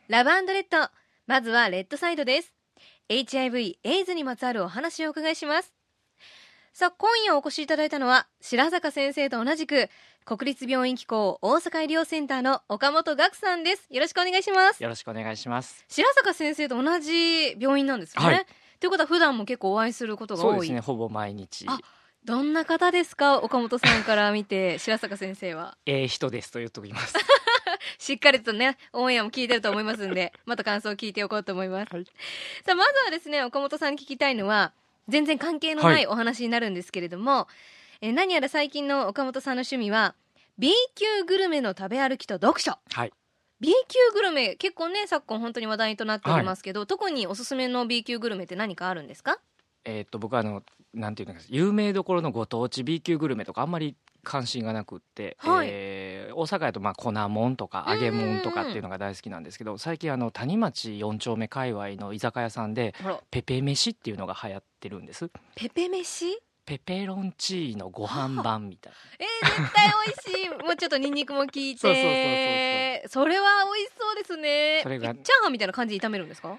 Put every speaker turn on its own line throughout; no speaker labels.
ラブ&レッド。まずはレッドサイドです。 HIV エイズにまつわるお話をお伺いします。さあ、今夜お越しいただいたのは白坂先生と同じく国立病院機構大阪医療センターの岡本岳さんです。よろしくお願いします。
よろしくお願いします。
白坂先生と同じ病院なんですね、はい、ということは普段も結構お会いすることが多い。
そうですね、ほぼ毎日。
どんな方ですか、岡本さんから見て白坂先生は。
人ですと言っときます
しっかりとねオンエアも聞いてると思いますんでまた感想を聞いておこうと思います、はい、さあまずはですね、岡本さんに聞きたいのは全然関係のないお話になるんですけれども、何やら最近の岡本さんの趣味は B 級グルメの食べ歩きと読書、
はい、
B 級グルメ結構ね昨今本当に話題となっておりますけど、はい、特におすすめの B 級グルメって何かあるんですか？
僕はなんていうのか有名どころのご当地 B 級グルメとかあんまり関心がなくって、はい、大阪やと粉もんとか揚げもんとかっていうのが大好きなんですけど、最近谷町4丁目界隈の居酒屋さんでペペ飯っていうのが流行ってるんです。
ペペ飯？ペ
ペロンチーノご飯版みたい
な、絶対美味しいもうちょっとニンニクも効いてそれは美味しそうですね。それがチャーハンみたいな感じで炒めるんですか？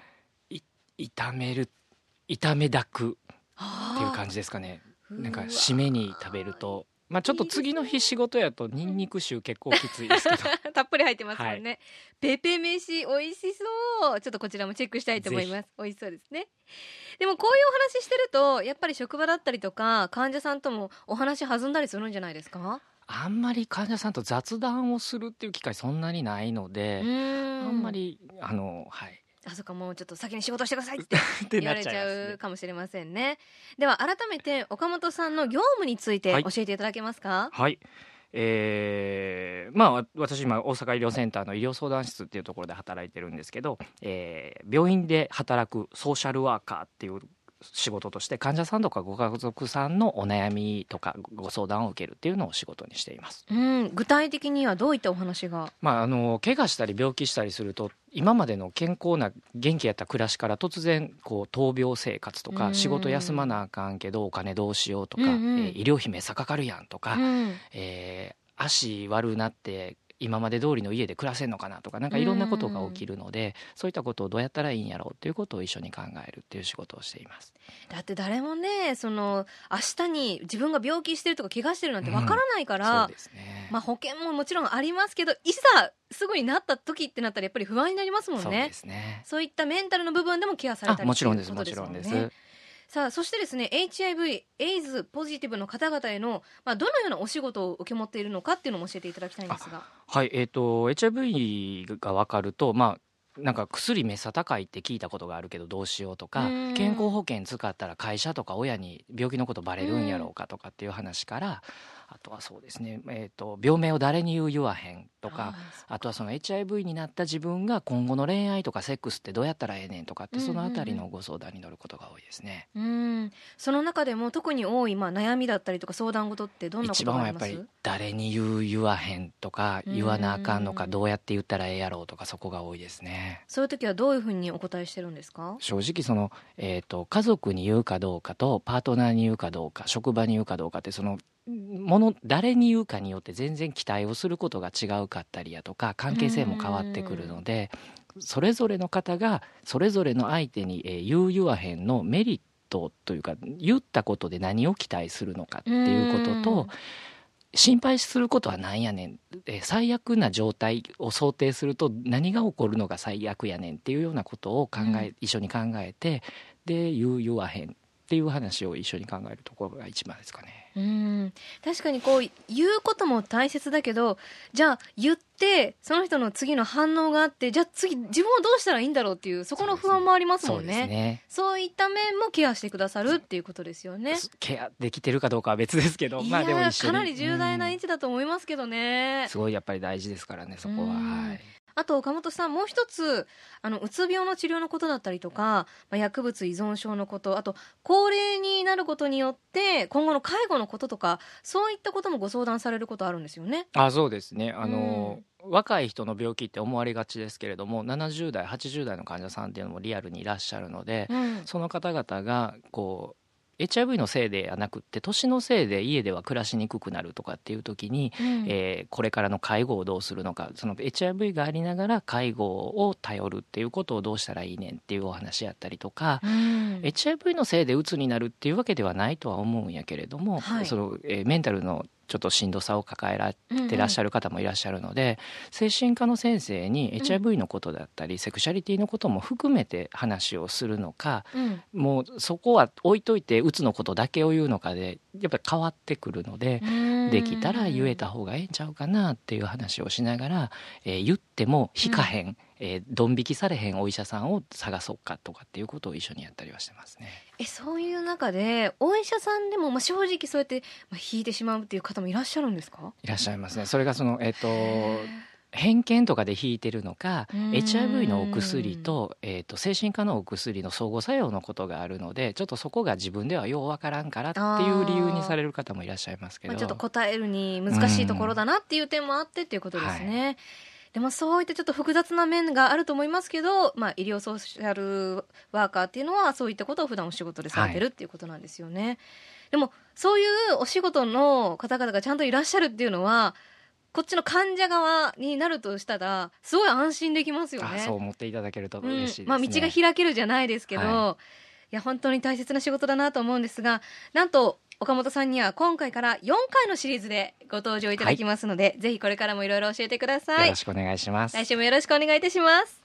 炒めだくっていう感じですかね。なんか締めに食べるとちょっと次の日仕事やとニンニク臭結構きついですけど
たっぷり入ってますもんね、はい、ペペ飯美味しそう。ちょっとこちらもチェックしたいと思います。美味しそうですね。でもこういうお話してるとやっぱり職場だったりとか患者さんともお話弾んだりするんじゃないですか？
あんまり患者さんと雑談をするっていう機会そんなにないので、あんまりはい
そっか、もうちょっと先に仕事してくださいって言われちゃうかもしれませんね。では改めて岡本さんの業務について教えていただけますか？
はい、私今大阪医療センターの医療相談室っていうところで働いてるんですけど、病院で働くソーシャルワーカーっていう仕事として患者さんとかご家族さんのお悩みとかご相談を受けるっていうのを仕事にしています。
具体的にはどういったお話が？
怪我したり病気したりすると今までの健康な元気やった暮らしから突然闘病生活とか仕事休まなあかんけどお金どうしようとか、医療費めっさかかるやんとか、足悪なって今まで通りの家で暮らせんのかなとかなんかいろんなことが起きるので、そういったことをどうやったらいいんやろうということを一緒に考えるっていう仕事をしています。
だって誰もね明日に自分が病気してるとか怪我してるなんてわからないから、
そうですね、
保険ももちろんありますけどいざすぐになった時ってなったらやっぱり不安になりますもんね。
そうですね。
そういったメンタルの部分でもケアされたり
もちろんです、
もちろんです
もちろんです。
さあそしてですね HIV エイズポジティブの方々への、どのようなお仕事を受け持っているのかっていうのも教えていただきたいんですが。
はい、HIV が分かるとなんか薬めっさ高いって聞いたことがあるけどどうしようとか、健康保険使ったら会社とか親に病気のことバレるんやろうかとかっていう話から、あとはそうですね、病名を誰に言わへんとか、あとはその HIV になった自分が今後の恋愛とかセックスってどうやったらええねんとかって、そのあたりのご相談に乗ることが多いですね。
その中でも特に多い、悩みだったりとか相談事ってどんなことがあります？
一番はやっぱり誰に言わへんとか言わなあかんのかどうやって言ったらええやろうとか、そこが多いですね。
そういう時はどういうふうにお答えしてるんですか？
正直家族に言うかどうかとパートナーに言うかどうか職場に言うかどうかって誰に言うかによって全然期待をすることが違うかったりやとか関係性も変わってくるので、それぞれの方がそれぞれの相手に言わへんのメリットというか、言ったことで何を期待するのかっていうことと、心配することは何やねん、最悪な状態を想定すると何が起こるのが最悪やねんっていうようなことを一緒に考えて、で言わへんっていう話を一緒に考えるところが一番ですかね。
確かに言うことも大切だけど、じゃあ言ってその人の次の反応があって、じゃあ次自分はどうしたらいいんだろうっていうそこの不安もありますもんね。そういった面もケアしてくださるっていうことですよね。
ケアできてるかどうかは別ですけど、でも一緒に
かなり重大な位置だと思いますけどね。
すごいやっぱり大事ですからね、そこは。はい。
あと岡本さん、もう一つうつ病の治療のことだったりとか、薬物依存症のこと、あと高齢になることによって今後の介護のこととか、そういったこともご相談されることあるんですよね。
そうですね。若い人の病気って思われがちですけれども、70代80代の患者さんっていうのもリアルにいらっしゃるので、その方々が HIV のせいではなくって年のせいで家では暮らしにくくなるとかっていう時に、これからの介護をどうするのか、その HIV がありながら介護を頼るっていうことをどうしたらいいねんっていうお話やったりとか、HIV のせいで鬱になるっていうわけではないとは思うんやけれども、そのメンタルのちょっとしんどさを抱えてらっしゃる方もいらっしゃるので、精神科の先生に HIV のことだったり、セクシャリティのことも含めて話をするのか、もうそこは置いといてうつのことだけを言うのかでやっぱり変わってくるので、できたら言えた方がええんちゃうかなっていう話をしながら、言っても引かへん、ドン引きされへんお医者さんを探そうかとかっていうことを一緒にやったりはしてますね。
そういう中でお医者さんでも、正直そうやって、引いてしまうっていう方もいらっしゃるんですか？
いらっしゃいますね。それがその偏見とかで引いてるのか、HIV のお薬と、精神科のお薬の相互作用のことがあるので、ちょっとそこが自分ではようわからんからっていう理由にされる方もいらっしゃいますけど、
ちょっと答えるに難しいところだなっていう点もあってっていうことですね。でもそういったちょっと複雑な面があると思いますけど、医療ソーシャルワーカーっていうのはそういったことを普段お仕事でされてるっていうことなんですよね。でもそういうお仕事の方々がちゃんといらっしゃるっていうのは、こっちの患者側になるとしたらすごい安心できますよね。
そう思っていただけると嬉しいですね。
道が開けるじゃないですけど、いや本当に大切な仕事だなと思うんですが、なんと岡本さんには今回から4回のシリーズでご登場いただきますので、ぜひこれからもいろいろ教えてください。
よろしくお願いします。
来週もよろしくお願いいたします。